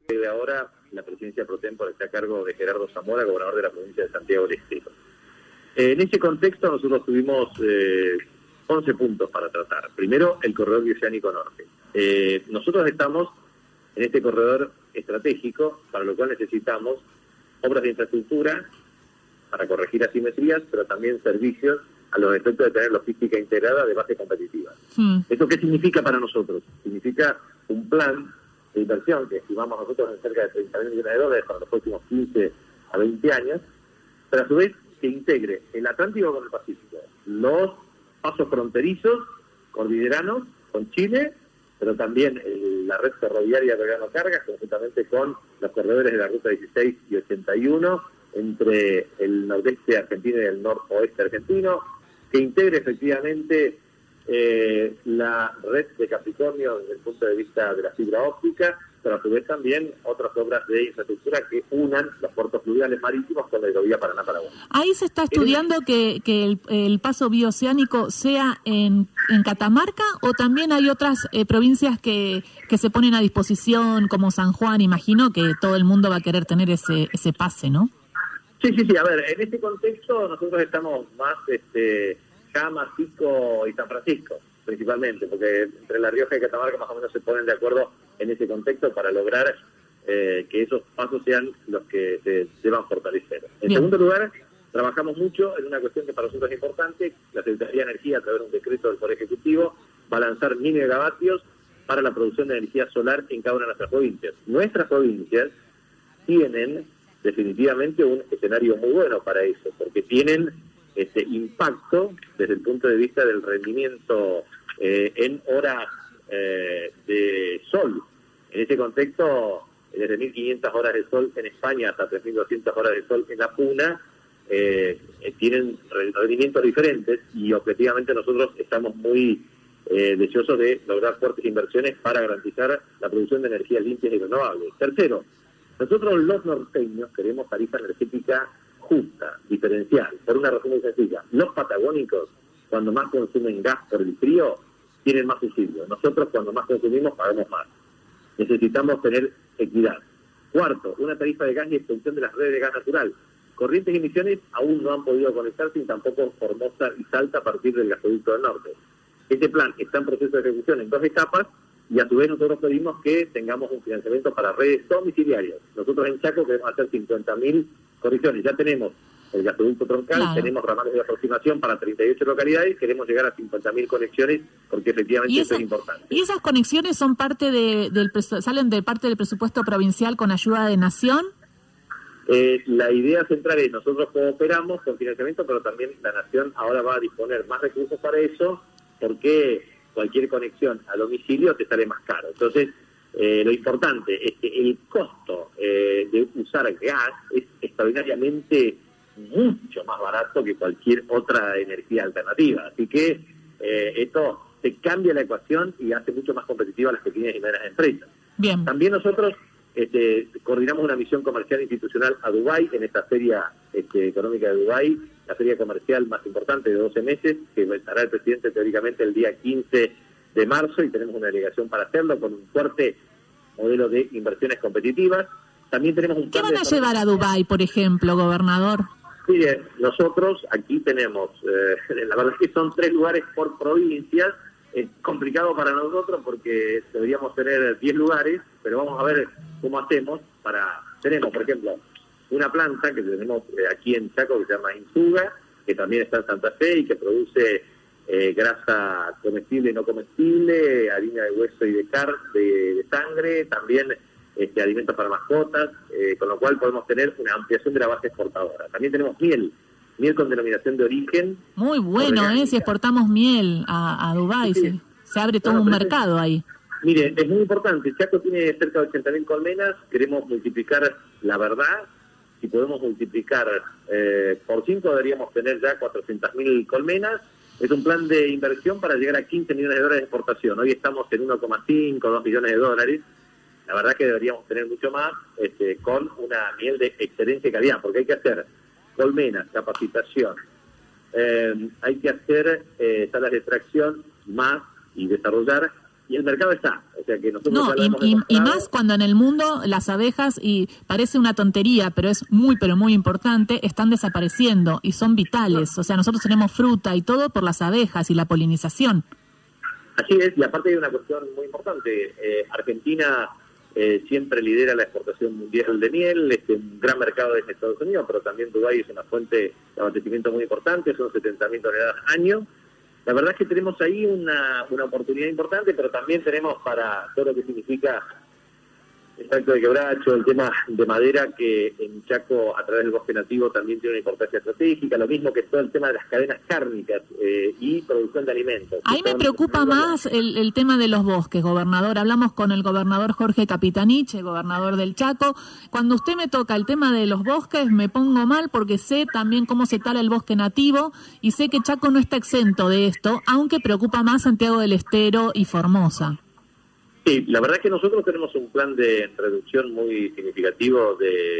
de ahora la presidencia pro tempore está a cargo de Gerardo Zamora, gobernador de la provincia de Santiago del Estero. En ese contexto nosotros tuvimos 11 puntos para tratar. Primero, el corredor bioceánico norte. Nosotros estamos en este corredor estratégico, para lo cual necesitamos obras de infraestructura para corregir asimetrías, pero también servicios a los efectos de tener logística integrada de base competitiva. ¿Esto qué significa para nosotros? Significa un plan de inversión que estimamos nosotros en cerca de 30.000 millones de dólares para los próximos 15 a 20 años, pero a su vez que integre el Atlántico con el Pacífico, los pasos fronterizos cordilleranos con Chile, pero también la red ferroviaria de Belgrano Cargas, conjuntamente con los corredores de la Ruta 16 y 81, entre el nordeste argentino y el noroeste argentino, que integre efectivamente la red de Capricornio desde el punto de vista de la fibra óptica, pero a su vez también otras obras de infraestructura que unan los puertos fluviales marítimos con la hidrovía Paraná-Paraguay. Ahí se está estudiando que el paso bioceánico sea en Catamarca, o también hay otras provincias que se ponen a disposición, como San Juan. Imagino que todo el mundo va a querer tener ese pase, ¿no? Sí, a ver, en este contexto nosotros estamos más Cama, Pico y San Francisco, principalmente, porque entre La Rioja y Catamarca más o menos se ponen de acuerdo en ese contexto para lograr que esos pasos sean los que se deban fortalecer. En segundo lugar, trabajamos mucho en una cuestión que para nosotros es importante. La Secretaría de Energía, a través de un decreto del Poder Ejecutivo, va a lanzar 1.000 megavatios para la producción de energía solar en cada una de nuestras provincias. Nuestras provincias tienen definitivamente un escenario muy bueno para eso, porque tienen impacto desde el punto de vista del rendimiento en horas de sol. En ese contexto, desde 1.500 horas de sol en España hasta 3.200 horas de sol en la Puna, tienen rendimientos diferentes, y objetivamente nosotros estamos muy deseosos de lograr fuertes inversiones para garantizar la producción de energías limpias y renovables. Tercero, nosotros los norteños queremos tarifa energética justa, diferencial, por una razón muy sencilla. Los patagónicos, cuando más consumen gas por el frío, tienen más subsidio. Nosotros, cuando más consumimos, pagamos más. Necesitamos tener equidad. Cuarto, una tarifa de gas y extensión de las redes de gas natural. Corrientes y Misiones aún no han podido conectarse, y tampoco Formosa y Salta a partir del gasoducto del norte. Este plan está en proceso de ejecución en 2 etapas, y a su vez nosotros pedimos que tengamos un financiamiento para redes domiciliarias. Nosotros en Chaco queremos hacer 50.000 correcciones. Ya tenemos el gasoducto troncal, tenemos ramales de aproximación para 38 localidades, queremos llegar a 50.000 conexiones, porque efectivamente eso es importante. ¿Y esas conexiones son parte salen de parte del presupuesto provincial con ayuda de Nación? La idea central es, nosotros cooperamos con financiamiento, pero también la Nación ahora va a disponer más recursos para eso, porque cualquier conexión a domicilio te sale más caro. Entonces, lo importante es que el costo de usar gas es extraordinariamente mucho más barato que cualquier otra energía alternativa. Así que esto te cambia la ecuación y hace mucho más competitiva a las pequeñas y medianas empresas. Bien. También nosotros coordinamos una misión comercial institucional a Dubái, en esta feria económica de Dubái, la feria comercial más importante de 12 meses, que estará el presidente teóricamente el día 15 de marzo, y tenemos una delegación para hacerlo con un fuerte modelo de inversiones competitivas. También tenemos un plan. ¿Qué van a llevar a Dubái, por ejemplo, gobernador? Mire, nosotros aquí tenemos, la verdad es que son 3 lugares por provincias. Es complicado para nosotros porque deberíamos tener 10 lugares, pero vamos a ver cómo hacemos tenemos, por ejemplo, una planta que tenemos aquí en Chaco que se llama Insuga, que también está en Santa Fe y que produce grasa comestible y no comestible, harina de hueso y de sangre, también alimentos para mascotas, con lo cual podemos tener una ampliación de la base exportadora. También tenemos miel con denominación de origen. Muy bueno, si exportamos miel a Dubái, sí. Se abre todo un mercado ahí. Mire, es muy importante. Chaco tiene cerca de 80.000 colmenas, queremos multiplicar la verdad. Si podemos multiplicar por 5, deberíamos tener ya 400.000 colmenas. Es un plan de inversión para llegar a 15 millones de dólares de exportación. Hoy estamos en 1,5, 2 millones de dólares. La verdad que deberíamos tener mucho más, con una miel de excelencia y calidad, porque hay que hacer colmenas, capacitación, hay que hacer salas de extracción más y desarrollar y el mercado está. O sea que nosotros no, y más cuando en el mundo las abejas, y parece una tontería, pero es pero muy importante, están desapareciendo y son vitales. O sea, nosotros tenemos fruta y todo por las abejas y la polinización. Así es, y aparte hay una cuestión muy importante. Argentina siempre lidera la exportación mundial de miel, un gran mercado es Estados Unidos, pero también Dubái es una fuente de abastecimiento muy importante, son 70.000 toneladas año. La verdad es que tenemos ahí una oportunidad importante, pero también tenemos para todo lo que significa el tracto de quebracho, el tema de madera, que en Chaco, a través del bosque nativo, también tiene una importancia estratégica, lo mismo que todo el tema de las cadenas cárnicas y producción de alimentos. Ahí me preocupa más el tema de los bosques, gobernador. Hablamos con el gobernador Jorge Capitaniche, gobernador del Chaco. Cuando usted me toca el tema de los bosques, me pongo mal porque sé también cómo se tala el bosque nativo y sé que Chaco no está exento de esto, aunque preocupa más Santiago del Estero y Formosa. Sí, la verdad es que nosotros tenemos un plan de reducción muy significativo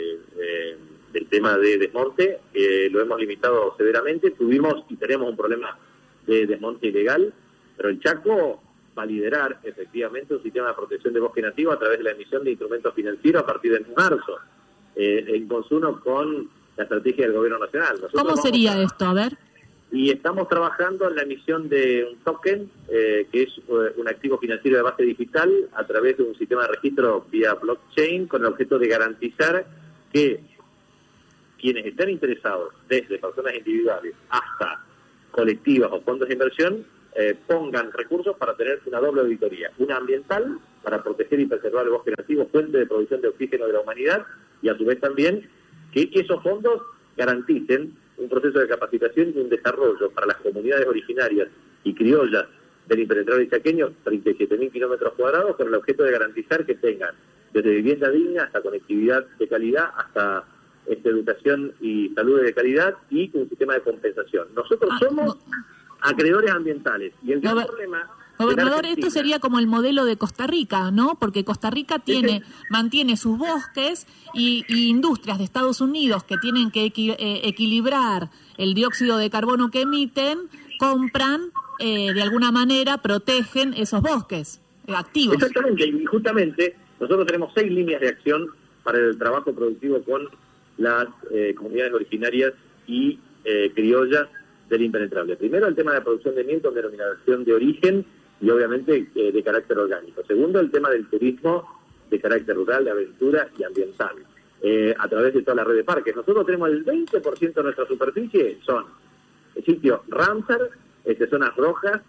del tema de desmonte, lo hemos limitado severamente, tuvimos y tenemos un problema de desmonte ilegal, pero el Chaco va a liderar efectivamente un sistema de protección de bosque nativo a través de la emisión de instrumentos financieros a partir de marzo, en consono con la estrategia del gobierno nacional. Nosotros ¿Cómo sería esto? A ver. Y estamos trabajando en la emisión de un token, que es un activo financiero de base digital, a través de un sistema de registro vía blockchain, con el objeto de garantizar que quienes estén interesados, desde personas individuales hasta colectivas o fondos de inversión, pongan recursos para tener una doble auditoría, una ambiental, para proteger y preservar el bosque nativo, fuente de producción de oxígeno de la humanidad, y a su vez también que esos fondos garanticen un proceso de capacitación y un desarrollo para las comunidades originarias y criollas del impenetrable chaqueño, 37.000 kilómetros cuadrados, con el objeto de garantizar que tengan desde vivienda digna hasta conectividad de calidad, hasta educación y salud de calidad y un sistema de compensación. Nosotros somos acreedores ambientales y el gran problema... Gobernador, esto sería como el modelo de Costa Rica, ¿no? Porque Costa Rica mantiene sus bosques y industrias de Estados Unidos que tienen que equilibrar el dióxido de carbono que emiten, compran, de alguna manera, protegen esos bosques activos. Exactamente, y justamente nosotros tenemos 6 líneas de acción para el trabajo productivo con las comunidades originarias y criollas del impenetrable. Primero, el tema de producción de miel con denominación de origen y obviamente de carácter orgánico. Segundo, el tema del turismo de carácter rural, de aventura y ambiental, a través de toda la red de parques. Nosotros tenemos el 20% de nuestra superficie, son sitios Ramsar, zonas rojas,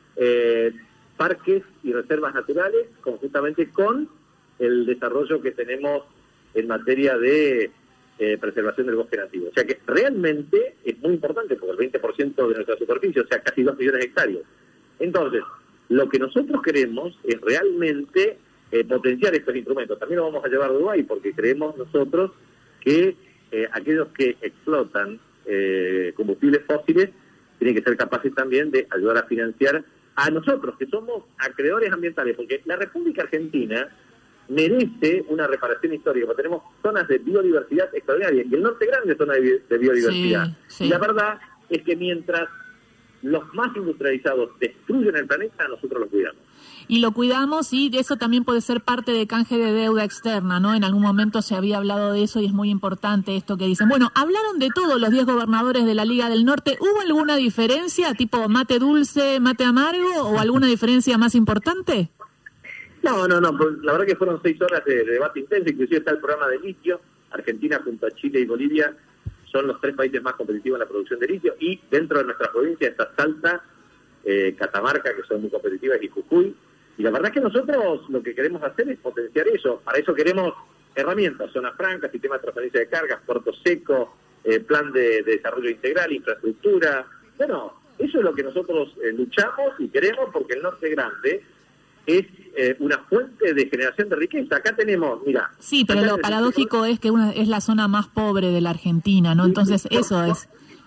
parques y reservas naturales, conjuntamente con el desarrollo que tenemos en materia de preservación del bosque nativo. O sea que realmente es muy importante, porque el 20% de nuestra superficie, o sea, casi 2 millones de hectáreas. Entonces, lo que nosotros queremos es realmente potenciar estos instrumentos. También lo vamos a llevar a Dubái, porque creemos nosotros que aquellos que explotan combustibles fósiles tienen que ser capaces también de ayudar a financiar a nosotros, que somos acreedores ambientales, porque la República Argentina merece una reparación histórica, porque tenemos zonas de biodiversidad extraordinarias, y el norte grande es zona de biodiversidad. Sí, sí. Y la verdad es que mientras los más industrializados destruyen el planeta, nosotros lo cuidamos. Y lo cuidamos, y eso también puede ser parte de canje de deuda externa, ¿no? En algún momento se había hablado de eso y es muy importante esto que dicen. Bueno, hablaron de todos los 10 gobernadores de la Liga del Norte. ¿Hubo alguna diferencia, tipo mate dulce, mate amargo, o alguna diferencia más importante? No, pues la verdad que fueron 6 horas de debate intenso, inclusive está el programa de litio. Argentina junto a Chile y Bolivia son los 3 países más competitivos en la producción de litio, y dentro de nuestra provincia está Salta, Catamarca, que son muy competitivas, y Jujuy. Y la verdad es que nosotros lo que queremos hacer es potenciar eso. Para eso queremos herramientas, zonas francas, sistema de transferencia de cargas, puerto seco, plan de desarrollo integral, infraestructura. Bueno, eso es lo que nosotros luchamos y queremos, porque el norte grande es una fuente de generación de riqueza. Acá tenemos, mira... Sí, pero lo paradójico es que es la zona más pobre de la Argentina, ¿no? Entonces eso es...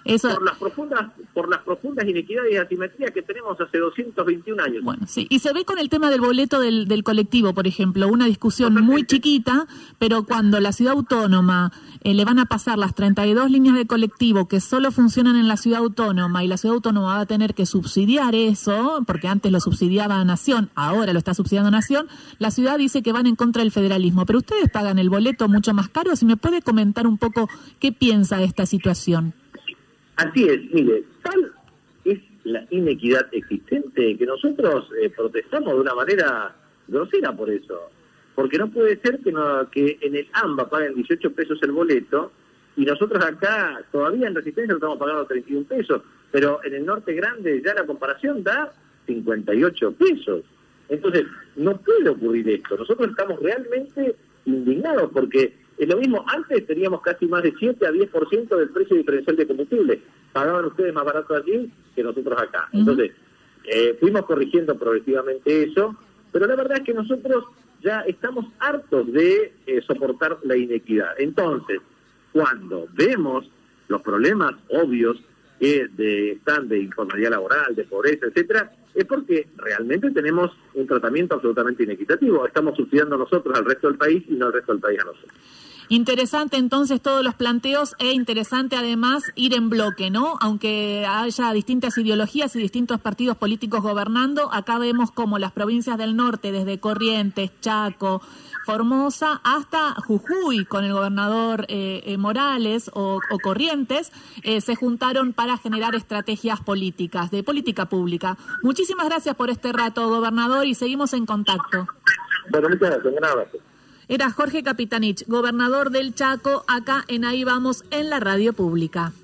Eso... por las profundas inequidades y asimetrías que tenemos hace 221 años. Bueno, sí. Y se ve con el tema del boleto del colectivo, por ejemplo, una discusión muy chiquita, pero cuando la ciudad autónoma le van a pasar las 32 líneas de colectivo que solo funcionan en la ciudad autónoma y la ciudad autónoma va a tener que subsidiar eso, porque antes lo subsidiaba Nación, ahora lo está subsidiando Nación, la ciudad dice que van en contra del federalismo, pero ustedes pagan el boleto mucho más caro. Si me puede comentar un poco qué piensa de esta situación. Así es, mire, tal es la inequidad existente que nosotros protestamos de una manera grosera por eso. Porque no puede ser que en el AMBA paguen 18 pesos el boleto y nosotros acá todavía en Resistencia lo estamos pagando 31 pesos, pero en el Norte Grande ya la comparación da 58 pesos. Entonces, no puede ocurrir esto. Nosotros estamos realmente indignados porque es lo mismo, antes teníamos casi más de 7 a 10% del precio diferencial de combustible. Pagaban ustedes más barato allí que nosotros acá. Entonces, fuimos corrigiendo progresivamente eso, pero la verdad es que nosotros ya estamos hartos de soportar la inequidad. Entonces, cuando vemos los problemas obvios que están de informalidad laboral, de pobreza, etcétera, es porque realmente tenemos un tratamiento absolutamente inequitativo. Estamos subsidiando nosotros al resto del país y no al resto del país a nosotros. Interesante entonces todos los planteos e interesante además ir en bloque, ¿no? Aunque haya distintas ideologías y distintos partidos políticos gobernando, acá vemos como las provincias del norte, desde Corrientes, Chaco, Formosa hasta Jujuy, con el gobernador Morales o Corrientes, se juntaron para generar estrategias políticas, de política pública. Muchísimas gracias por este rato, gobernador, y seguimos en contacto. Bueno, muchas gracias. Un abrazo. Era Jorge Capitanich, gobernador del Chaco, acá en Ahí Vamos, en la radio pública.